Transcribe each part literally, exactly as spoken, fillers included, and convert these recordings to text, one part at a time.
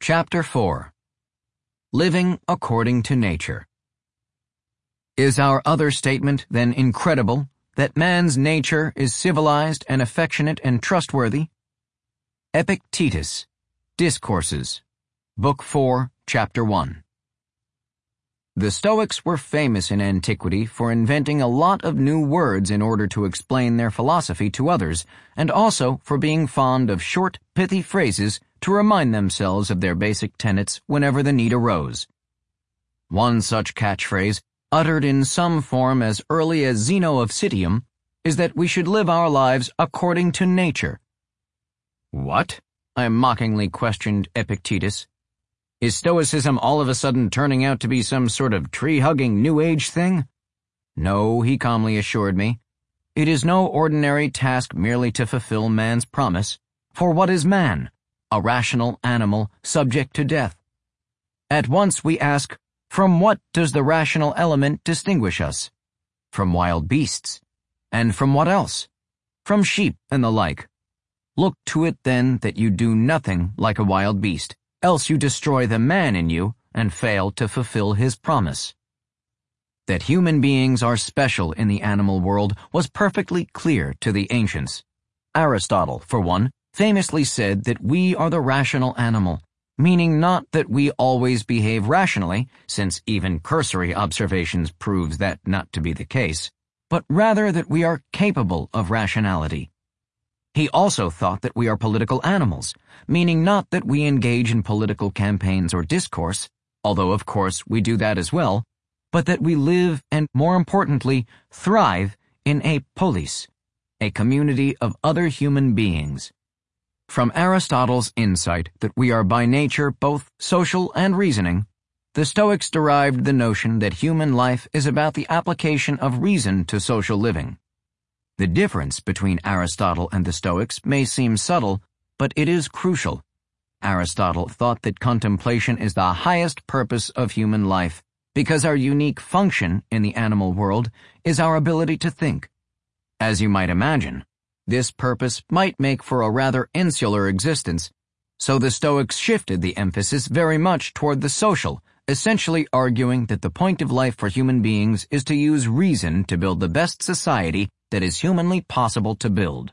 Chapter four. Living According to Nature. Is our other statement then incredible, that man's nature is civilized and affectionate and trustworthy? Epictetus, Discourses, Book four, Chapter one. The Stoics were famous in antiquity for inventing a lot of new words in order to explain their philosophy to others, and also for being fond of short, pithy phrases to remind themselves of their basic tenets whenever the need arose. One such catchphrase, uttered in some form as early as Zeno of Citium, is that we should live our lives according to nature. What? I mockingly questioned Epictetus. Is Stoicism all of a sudden turning out to be some sort of tree-hugging New Age thing? No, he calmly assured me. It is no ordinary task merely to fulfill man's promise. For what is man? A rational animal subject to death. At once we ask, from what does the rational element distinguish us? From wild beasts. And from what else? From sheep and the like. Look to it then that you do nothing like a wild beast, else you destroy the man in you and fail to fulfill his promise. That human beings are special in the animal world was perfectly clear to the ancients. Aristotle, for one, famously said that we are the rational animal, meaning not that we always behave rationally, since even cursory observations proves that not to be the case, but rather that we are capable of rationality. He also thought that we are political animals, meaning not that we engage in political campaigns or discourse, although of course we do that as well, but that we live and, more importantly, thrive in a polis, a community of other human beings. From Aristotle's insight that we are by nature both social and reasoning, the Stoics derived the notion that human life is about the application of reason to social living. The difference between Aristotle and the Stoics may seem subtle, but it is crucial. Aristotle thought that contemplation is the highest purpose of human life, because our unique function in the animal world is our ability to think. As you might imagine, this purpose might make for a rather insular existence, so the Stoics shifted the emphasis very much toward the social, essentially arguing that the point of life for human beings is to use reason to build the best society that is humanly possible to build.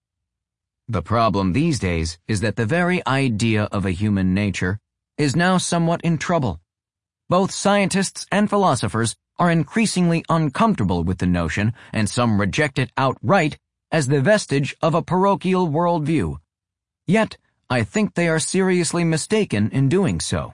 The problem these days is that the very idea of a human nature is now somewhat in trouble. Both scientists and philosophers are increasingly uncomfortable with the notion, and some reject it outright as the vestige of a parochial worldview. Yet, I think they are seriously mistaken in doing so.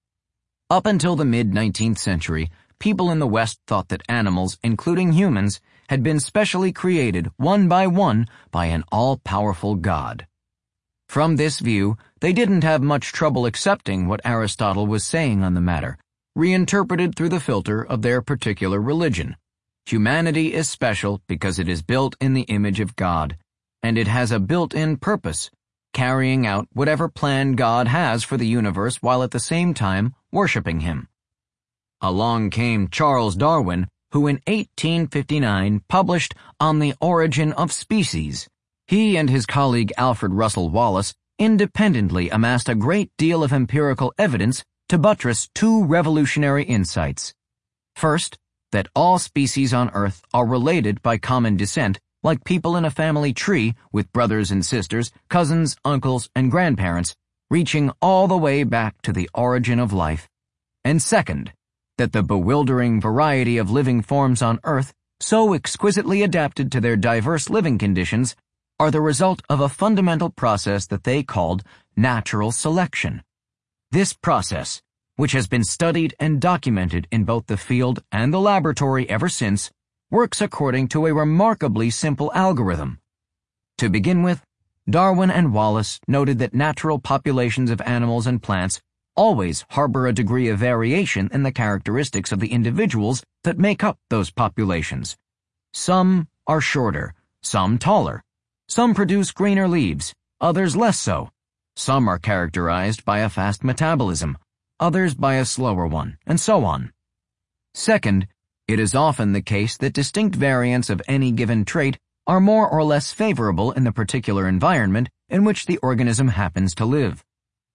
Up until the mid-nineteenth century, people in the West thought that animals, including humans, had been specially created one by one by an all-powerful God. From this view, they didn't have much trouble accepting what Aristotle was saying on the matter, reinterpreted through the filter of their particular religion. Humanity is special because it is built in the image of God, and it has a built-in purpose, carrying out whatever plan God has for the universe while at the same time worshiping Him. Along came Charles Darwin, who in eighteen fifty-nine published On the Origin of Species. He and his colleague Alfred Russel Wallace independently amassed a great deal of empirical evidence to buttress two revolutionary insights. First, that all species on Earth are related by common descent, like people in a family tree with brothers and sisters, cousins, uncles, and grandparents, reaching all the way back to the origin of life. And second, that the bewildering variety of living forms on Earth, so exquisitely adapted to their diverse living conditions, are the result of a fundamental process that they called natural selection. This process, which has been studied and documented in both the field and the laboratory ever since, works according to a remarkably simple algorithm. To begin with, Darwin and Wallace noted that natural populations of animals and plants always harbor a degree of variation in the characteristics of the individuals that make up those populations. Some are shorter, some taller. Some produce greener leaves, others less so. Some are characterized by a fast metabolism, others by a slower one, and so on. Second, it is often the case that distinct variants of any given trait are more or less favorable in the particular environment in which the organism happens to live.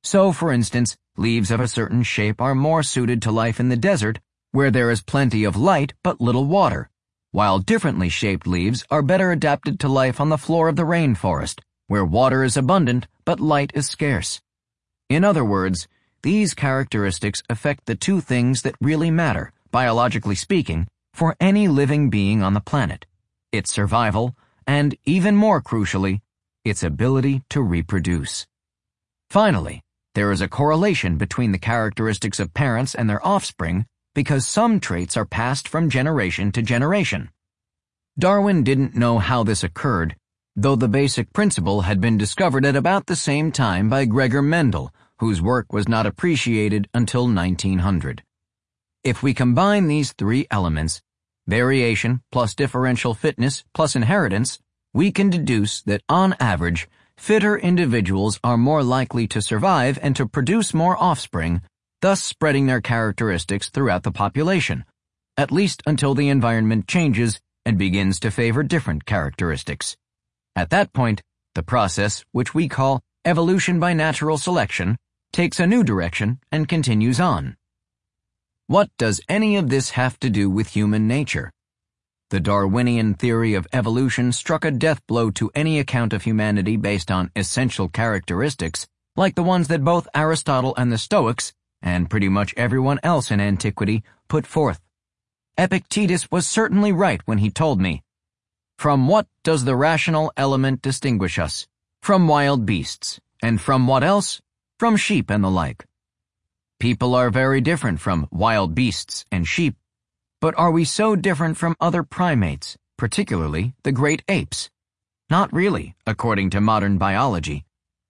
So, for instance, leaves of a certain shape are more suited to life in the desert, where there is plenty of light but little water, while differently shaped leaves are better adapted to life on the floor of the rainforest, where water is abundant but light is scarce. In other words, these characteristics affect the two things that really matter, biologically speaking, for any living being on the planet: its survival, and, even more crucially, its ability to reproduce. Finally, there is a correlation between the characteristics of parents and their offspring because some traits are passed from generation to generation. Darwin didn't know how this occurred, though the basic principle had been discovered at about the same time by Gregor Mendel, whose work was not appreciated until nineteen hundred. If we combine these three elements, variation plus differential fitness plus inheritance, we can deduce that on average, fitter individuals are more likely to survive and to produce more offspring, thus spreading their characteristics throughout the population, at least until the environment changes and begins to favor different characteristics. At that point, the process, which we call evolution by natural selection, takes a new direction and continues on. What does any of this have to do with human nature? The Darwinian theory of evolution struck a death blow to any account of humanity based on essential characteristics, like the ones that both Aristotle and the Stoics, and pretty much everyone else in antiquity, put forth. Epictetus was certainly right when he told me, "From what does the rational element distinguish us? From wild beasts. And from what else? From sheep and the like." People are very different from wild beasts and sheep, but are we so different from other primates, particularly the great apes? Not really, according to modern biology.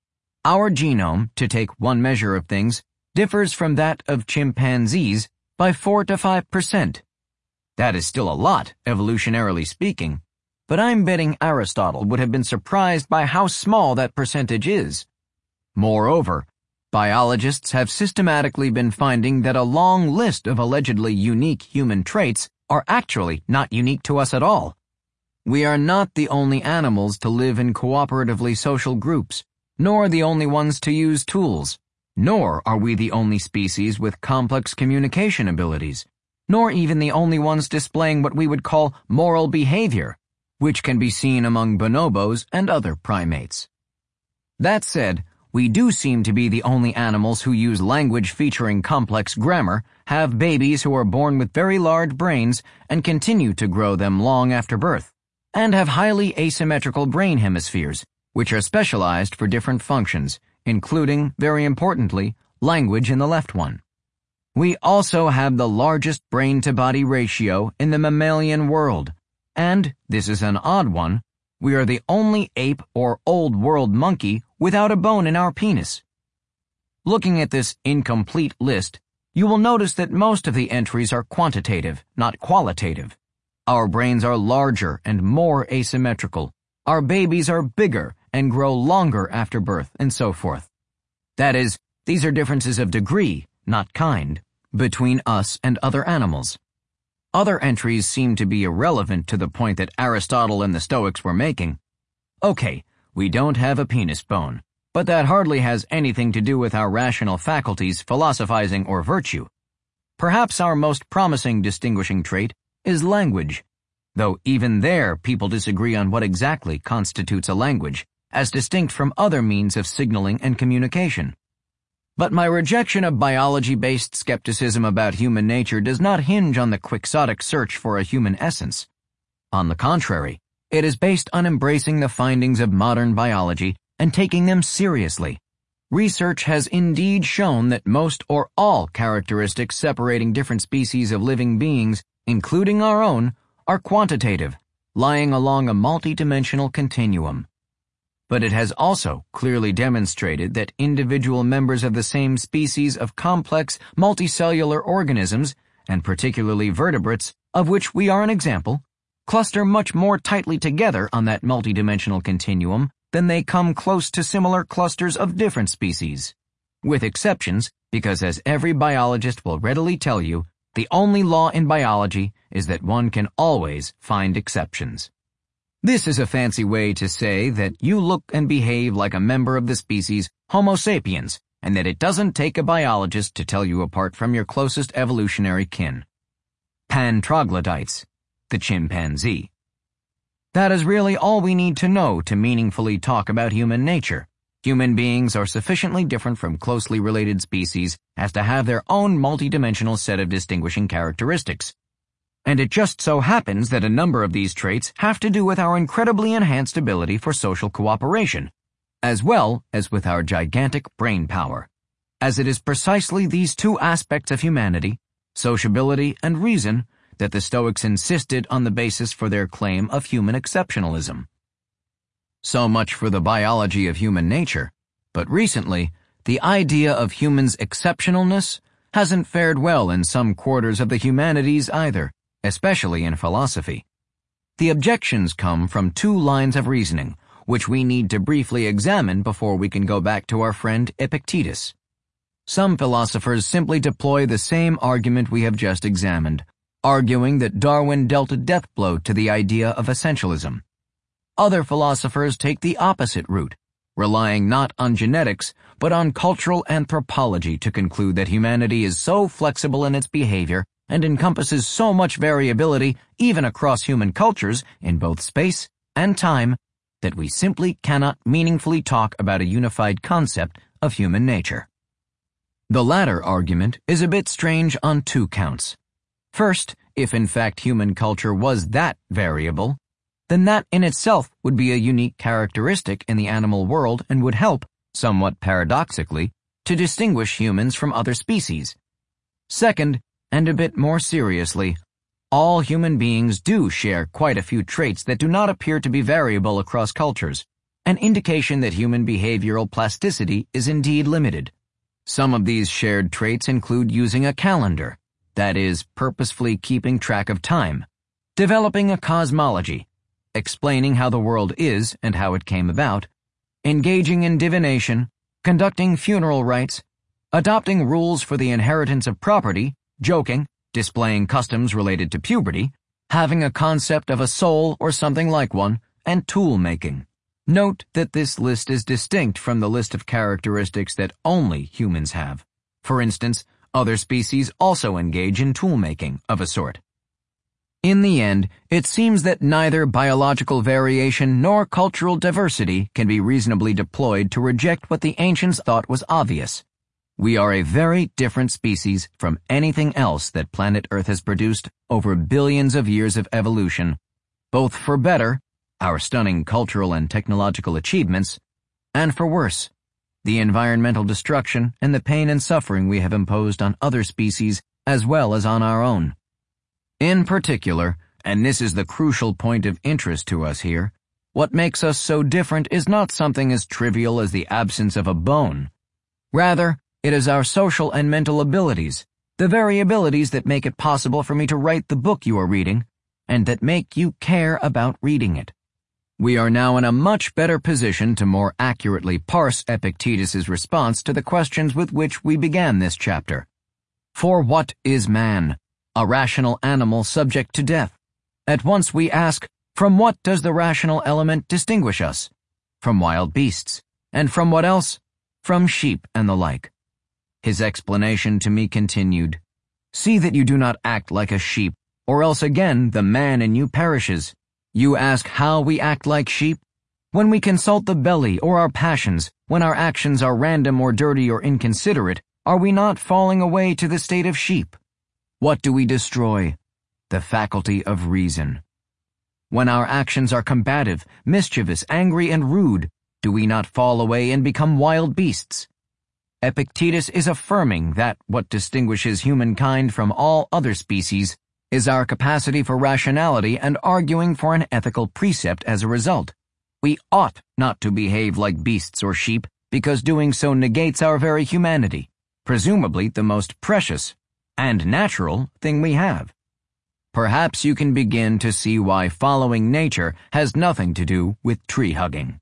Our genome, to take one measure of things, differs from that of chimpanzees by four to five percent. That is still a lot, evolutionarily speaking, but I'm betting Aristotle would have been surprised by how small that percentage is. Moreover, biologists have systematically been finding that a long list of allegedly unique human traits are actually not unique to us at all. We are not the only animals to live in cooperatively social groups, nor the only ones to use tools, nor are we the only species with complex communication abilities, nor even the only ones displaying what we would call moral behavior, which can be seen among bonobos and other primates. That said, we do seem to be the only animals who use language featuring complex grammar, have babies who are born with very large brains and continue to grow them long after birth, and have highly asymmetrical brain hemispheres, which are specialized for different functions, including, very importantly, language in the left one. We also have the largest brain-to-body ratio in the mammalian world, and, this is an odd one, we are the only ape or old world monkey without a bone in our penis. Looking at this incomplete list, you will notice that most of the entries are quantitative, not qualitative. Our brains are larger and more asymmetrical. Our babies are bigger and grow longer after birth, and so forth. That is, these are differences of degree, not kind, between us and other animals. Other entries seem to be irrelevant to the point that Aristotle and the Stoics were making. Okay, we don't have a penis bone, but that hardly has anything to do with our rational faculties, philosophizing, or virtue. Perhaps our most promising distinguishing trait is language, though even there people disagree on what exactly constitutes a language, as distinct from other means of signaling and communication. But my rejection of biology-based skepticism about human nature does not hinge on the quixotic search for a human essence. On the contrary, it is based on embracing the findings of modern biology and taking them seriously. Research has indeed shown that most or all characteristics separating different species of living beings, including our own, are quantitative, lying along a multidimensional continuum. But it has also clearly demonstrated that individual members of the same species of complex multicellular organisms, and particularly vertebrates, of which we are an example, cluster much more tightly together on that multidimensional continuum than they come close to similar clusters of different species. With exceptions, because as every biologist will readily tell you, the only law in biology is that one can always find exceptions. This is a fancy way to say that you look and behave like a member of the species Homo sapiens, and that it doesn't take a biologist to tell you apart from your closest evolutionary kin. Pan-troglodytes, the chimpanzee. That is really all we need to know to meaningfully talk about human nature. Human beings are sufficiently different from closely related species as to have their own multidimensional set of distinguishing characteristics. And it just so happens that a number of these traits have to do with our incredibly enhanced ability for social cooperation, as well as with our gigantic brain power, as it is precisely these two aspects of humanity, sociability and reason, that the Stoics insisted on the basis for their claim of human exceptionalism. So much for the biology of human nature, but recently, the idea of humans' exceptionalness hasn't fared well in some quarters of the humanities either, especially in philosophy. The objections come from two lines of reasoning, which we need to briefly examine before we can go back to our friend Epictetus. Some philosophers simply deploy the same argument we have just examined, arguing that Darwin dealt a death blow to the idea of essentialism. Other philosophers take the opposite route, relying not on genetics, but on cultural anthropology to conclude that humanity is so flexible in its behavior and encompasses so much variability even across human cultures in both space and time that we simply cannot meaningfully talk about a unified concept of human nature. The latter argument is a bit strange on two counts. First, if in fact human culture was that variable, then that in itself would be a unique characteristic in the animal world and would help, somewhat paradoxically, to distinguish humans from other species. Second, and a bit more seriously, all human beings do share quite a few traits that do not appear to be variable across cultures, an indication that human behavioral plasticity is indeed limited. Some of these shared traits include using a calendar, that is, purposefully keeping track of time, developing a cosmology, explaining how the world is and how it came about, engaging in divination, conducting funeral rites, adopting rules for the inheritance of property, joking, displaying customs related to puberty, having a concept of a soul or something like one, and tool-making. Note that this list is distinct from the list of characteristics that only humans have. For instance, other species also engage in tool-making of a sort. In the end, it seems that neither biological variation nor cultural diversity can be reasonably deployed to reject what the ancients thought was obvious. We are a very different species from anything else that planet Earth has produced over billions of years of evolution, both for better, our stunning cultural and technological achievements, and for worse, the environmental destruction and the pain and suffering we have imposed on other species as well as on our own. In particular, and this is the crucial point of interest to us here, what makes us so different is not something as trivial as the absence of a bone. Rather, it is our social and mental abilities, the variabilities that make it possible for me to write the book you are reading, and that make you care about reading it. We are now in a much better position to more accurately parse Epictetus's response to the questions with which we began this chapter. For what is man? A rational animal subject to death. At once we ask, from what does the rational element distinguish us? From wild beasts. And from what else? From sheep and the like. His explanation to me continued, See that you do not act like a sheep, or else again the man in you perishes. You ask how we act like sheep? When we consult the belly or our passions, when our actions are random or dirty or inconsiderate, are we not falling away to the state of sheep? What do we destroy? The faculty of reason. When our actions are combative, mischievous, angry, and rude, do we not fall away and become wild beasts? Epictetus is affirming that what distinguishes humankind from all other species is our capacity for rationality and arguing for an ethical precept as a result. We ought not to behave like beasts or sheep because doing so negates our very humanity, presumably the most precious and natural thing we have. Perhaps you can begin to see why following nature has nothing to do with tree hugging.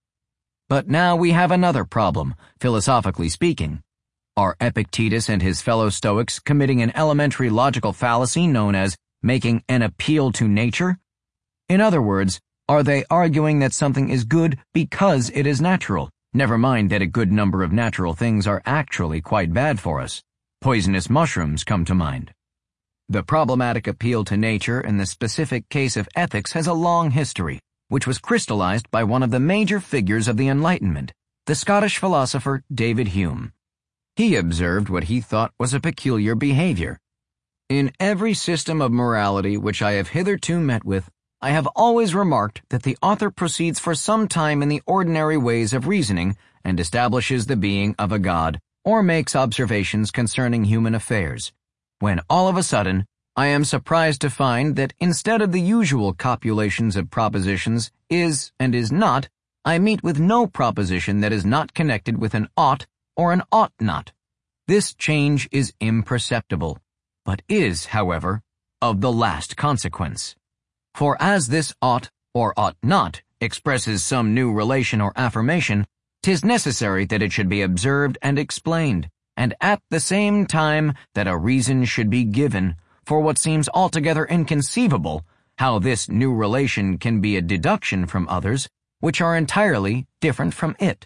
But now we have another problem, philosophically speaking. Are Epictetus and his fellow Stoics committing an elementary logical fallacy known as making an appeal to nature? In other words, are they arguing that something is good because it is natural, Never mind that a good number of natural things are actually quite bad for us. Poisonous mushrooms come to mind. The problematic appeal to nature in the specific case of ethics has a long history, which was crystallized by one of the major figures of the Enlightenment, the Scottish philosopher David Hume. He observed what he thought was a peculiar behavior. In every system of morality which I have hitherto met with, I have always remarked that the author proceeds for some time in the ordinary ways of reasoning and establishes the being of a God, or makes observations concerning human affairs, when all of a sudden I am surprised to find that instead of the usual copulations of propositions is and is not, I meet with no proposition that is not connected with an ought or an ought not. This change is imperceptible, but is, however, of the last consequence. For as this ought or ought not expresses some new relation or affirmation, 'tis necessary that it should be observed and explained, and at the same time that a reason should be given for what seems altogether inconceivable, how this new relation can be a deduction from others which are entirely different from it.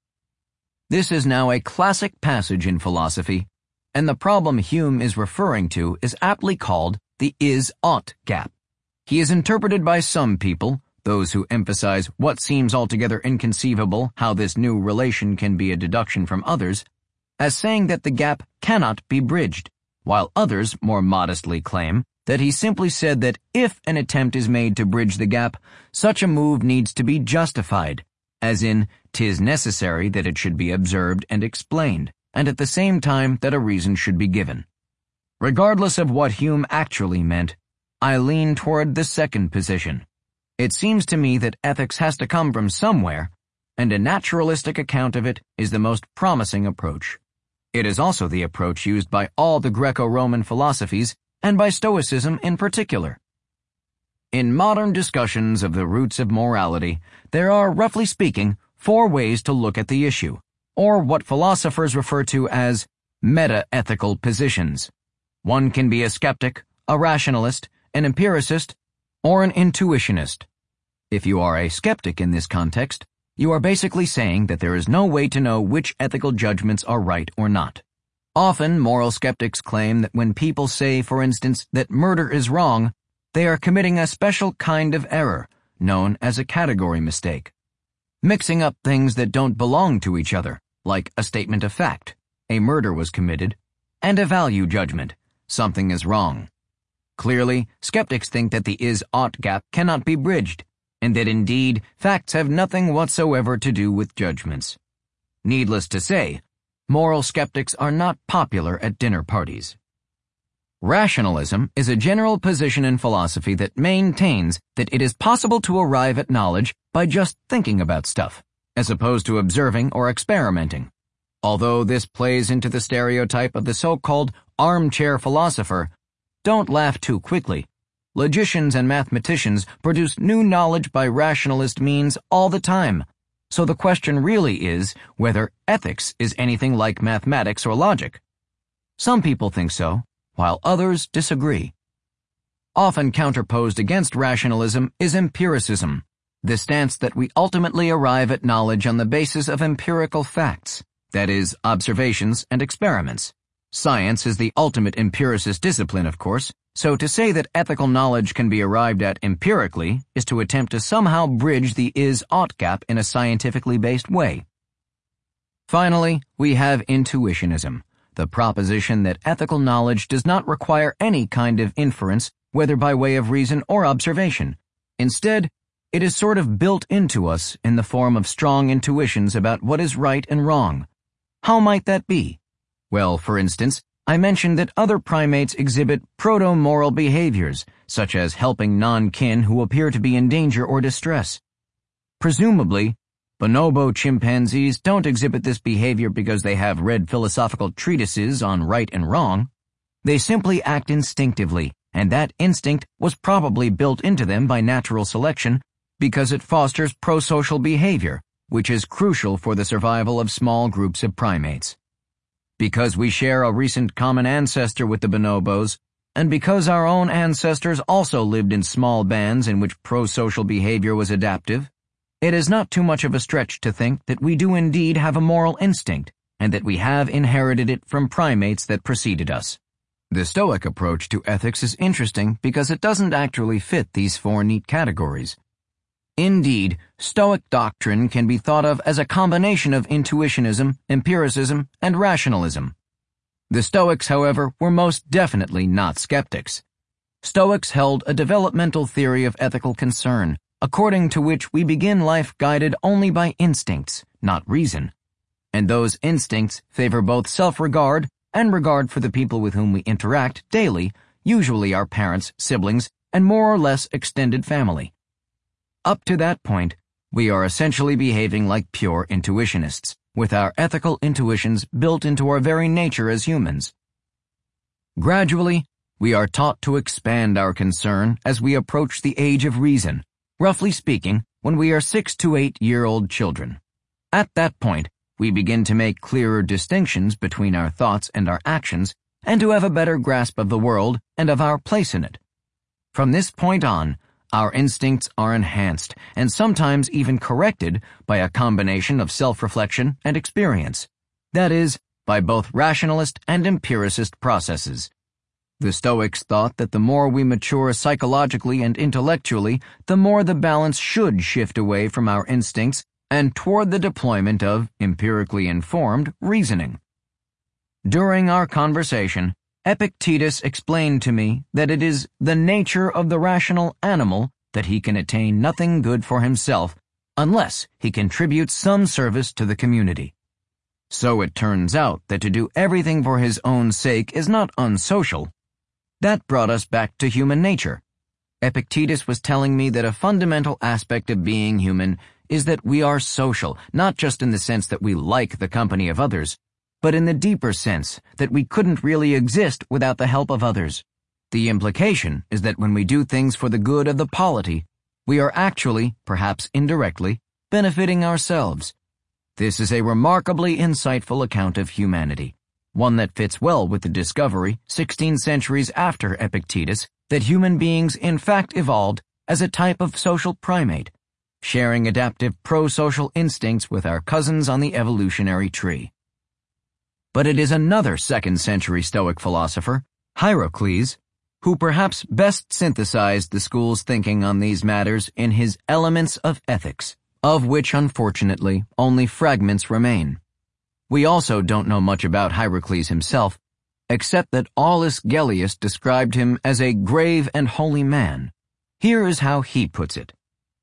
This is now a classic passage in philosophy, and the problem Hume is referring to is aptly called the is-ought gap. He is interpreted by some people, those who emphasize what seems altogether inconceivable, how this new relation can be a deduction from others, as saying that the gap cannot be bridged, while others more modestly claim that he simply said that if an attempt is made to bridge the gap, such a move needs to be justified, as in, 'tis necessary that it should be observed and explained, and at the same time that a reason should be given. Regardless of what Hume actually meant, I lean toward the second position. It seems to me that ethics has to come from somewhere, and a naturalistic account of it is the most promising approach. It is also the approach used by all the Greco-Roman philosophies, and by Stoicism in particular. In modern discussions of the roots of morality, there are, roughly speaking, four ways to look at the issue, or what philosophers refer to as meta-ethical positions. One can be a skeptic, a rationalist, an empiricist, or an intuitionist. If you are a skeptic in this context, you are basically saying that there is no way to know which ethical judgments are right or not. Often, moral skeptics claim that when people say, for instance, that murder is wrong, they are committing a special kind of error, known as a category mistake. Mixing up things that don't belong to each other, like a statement of fact, a murder was committed, and a value judgment, something is wrong. Clearly, skeptics think that the is-ought gap cannot be bridged, and that indeed, facts have nothing whatsoever to do with judgments. Needless to say, moral skeptics are not popular at dinner parties. Rationalism is a general position in philosophy that maintains that it is possible to arrive at knowledge by just thinking about stuff, as opposed to observing or experimenting. Although this plays into the stereotype of the so-called armchair philosopher, don't laugh too quickly. Logicians and mathematicians produce new knowledge by rationalist means all the time, so the question really is whether ethics is anything like mathematics or logic. Some people think so, while others disagree. Often counterposed against rationalism is empiricism, the stance that we ultimately arrive at knowledge on the basis of empirical facts, that is, observations and experiments. Science is the ultimate empiricist discipline, of course, so to say that ethical knowledge can be arrived at empirically is to attempt to somehow bridge the is-ought gap in a scientifically based way. Finally, we have intuitionism, the proposition that ethical knowledge does not require any kind of inference, whether by way of reason or observation. Instead, it is sort of built into us in the form of strong intuitions about what is right and wrong. How might that be? Well, for instance, I mentioned that other primates exhibit proto-moral behaviors, such as helping non-kin who appear to be in danger or distress. Presumably, bonobo chimpanzees don't exhibit this behavior because they have read philosophical treatises on right and wrong. They simply act instinctively, and that instinct was probably built into them by natural selection because it fosters pro-social behavior, which is crucial for the survival of small groups of primates. Because we share a recent common ancestor with the bonobos, and because our own ancestors also lived in small bands in which pro-social behavior was adaptive, It is not too much of a stretch to think that we do indeed have a moral instinct, and that we have inherited it from primates that preceded us. The Stoic approach to ethics is interesting because it doesn't actually fit these four neat categories. Indeed, Stoic doctrine can be thought of as a combination of intuitionism, empiricism, and rationalism. The Stoics, however, were most definitely not skeptics. Stoics held a developmental theory of ethical concern, according to which we begin life guided only by instincts, not reason. And those instincts favor both self-regard and regard for the people with whom we interact daily, usually our parents, siblings, and more or less extended family. Up to that point, we are essentially behaving like pure intuitionists, with our ethical intuitions built into our very nature as humans. Gradually, we are taught to expand our concern as we approach the age of reason, roughly speaking, when we are six to eight-year-old children. At that point, we begin to make clearer distinctions between our thoughts and our actions, and to have a better grasp of the world and of our place in it. From this point on, our instincts are enhanced, and sometimes even corrected, by a combination of self-reflection and experience. That is, by both rationalist and empiricist processes. The Stoics thought that the more we mature psychologically and intellectually, the more the balance should shift away from our instincts and toward the deployment of empirically informed reasoning. During our conversation, Epictetus explained to me that it is the nature of the rational animal that he can attain nothing good for himself unless he contributes some service to the community. So it turns out that to do everything for his own sake is not unsocial. That brought us back to human nature. Epictetus was telling me that a fundamental aspect of being human is that we are social, not just in the sense that we like the company of others, but in the deeper sense that we couldn't really exist without the help of others. The implication is that when we do things for the good of the polity, we are actually, perhaps indirectly, benefiting ourselves. This is a remarkably insightful account of humanity, one that fits well with the discovery, sixteen centuries after Epictetus, that human beings in fact evolved as a type of social primate, sharing adaptive pro-social instincts with our cousins on the evolutionary tree. But it is another second-century Stoic philosopher, Hierocles, who perhaps best synthesized the school's thinking on these matters in his Elements of Ethics, of which, unfortunately, only fragments remain. We also don't know much about Hierocles himself, except that Aulus Gellius described him as a grave and holy man. Here is how he puts it.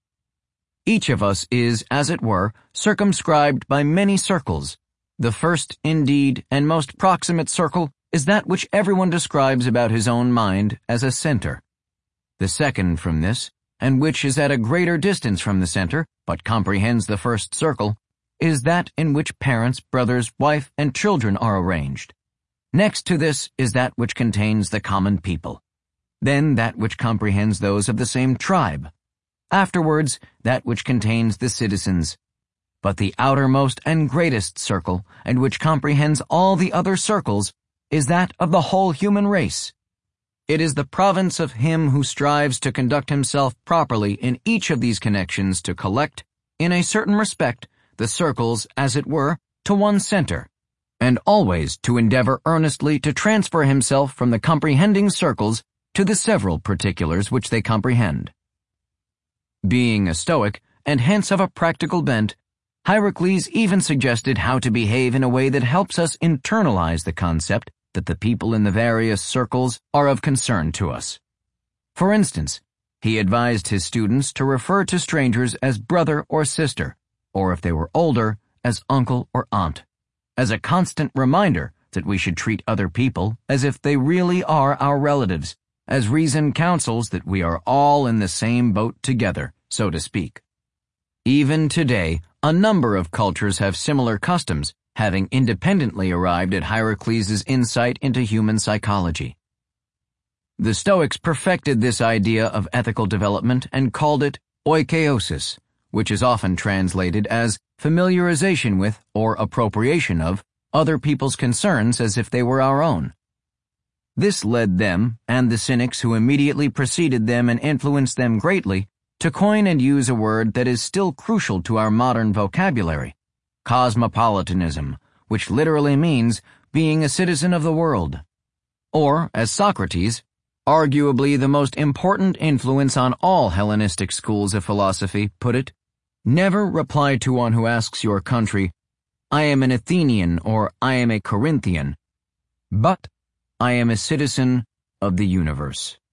Each of us is, as it were, circumscribed by many circles. The first, indeed, and most proximate circle is that which everyone describes about his own mind as a center. The second from this, and which is at a greater distance from the center, but comprehends the first circle, is that in which parents, brothers, wife, and children are arranged. Next to this is that which contains the common people. Then that which comprehends those of the same tribe. Afterwards, that which contains the citizens. But the outermost and greatest circle, and which comprehends all the other circles, is that of the whole human race. It is the province of him who strives to conduct himself properly in each of these connections to collect, in a certain respect, the circles, as it were, to one center, and always to endeavor earnestly to transfer himself from the comprehending circles to the several particulars which they comprehend. Being a Stoic, and hence of a practical bent, Hierocles even suggested how to behave in a way that helps us internalize the concept that the people in the various circles are of concern to us. For instance, he advised his students to refer to strangers as brother or sister, or if they were older, as uncle or aunt, as a constant reminder that we should treat other people as if they really are our relatives, as reason counsels that we are all in the same boat together, so to speak. Even today, a number of cultures have similar customs, having independently arrived at Hierocles' insight into human psychology. The Stoics perfected this idea of ethical development and called it oikeiosis, which is often translated as familiarization with, or appropriation of, other people's concerns as if they were our own. This led them, and the Cynics who immediately preceded them and influenced them greatly, To coin and use a word that is still crucial to our modern vocabulary, cosmopolitanism, which literally means being a citizen of the world. Or, as Socrates, arguably the most important influence on all Hellenistic schools of philosophy, put it, never reply to one who asks your country, I am an Athenian or I am a Corinthian, but I am a citizen of the universe.